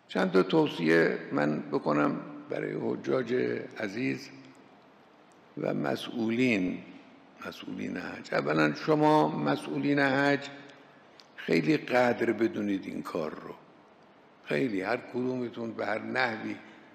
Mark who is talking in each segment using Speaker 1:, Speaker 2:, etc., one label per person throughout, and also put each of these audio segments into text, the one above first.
Speaker 1: چند تا توصیه من بکنم برای حجاج عزیز و مسئولین حج. اولا شما مسئولین حج خیلی قدر بدونید این کار رو، خیلی، هر کدومتون به هر نحوی،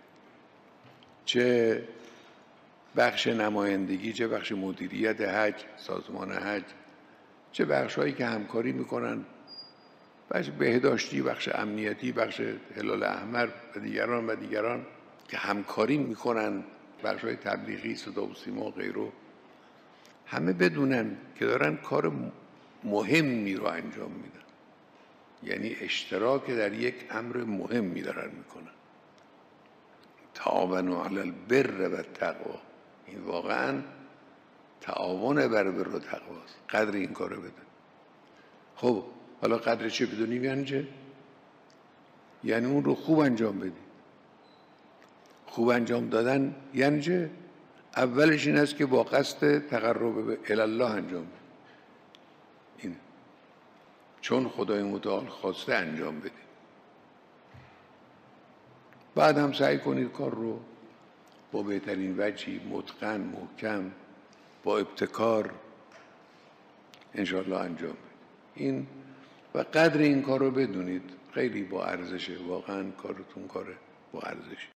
Speaker 1: چه بخش نمایندگی، چه بخش مدیریت حج، سازمان حج، چه بخش‌هایی که همکاری میکنن، بخش بهداشتی، بخش امنیتی، بخش هلال احمر و دیگران که همکاری میکنن، بخش‌های تبلیغی، صدا و سیما و غیره، همه بدونن که دارن کار مهمی رو انجام میدن، یعنی اشتراک در یک امر مهمی دارن میکنن. تعاونوا علی البر و التقوا، این واقعا تعاون بر بر و تقواست. قدر این کارو بدن. خب حالا قدر چه بدونیم یعنی چه؟ یعنی اون رو خوب انجام بدیم. خوب انجام دادن یعنی چه؟ اولش این است که با قصد تقرب الی الله انجام بدیم، این چون خدای متعال خواسته انجام بدیم. بعد هم سعی کنید کار رو با بهترین وجهی، متقن، محکم، با ابتکار انشاءالله انجام بدید. این و قدر این کار رو بدونید، خیلی با ارزشه، واقعا کارتون کار با ارزشه.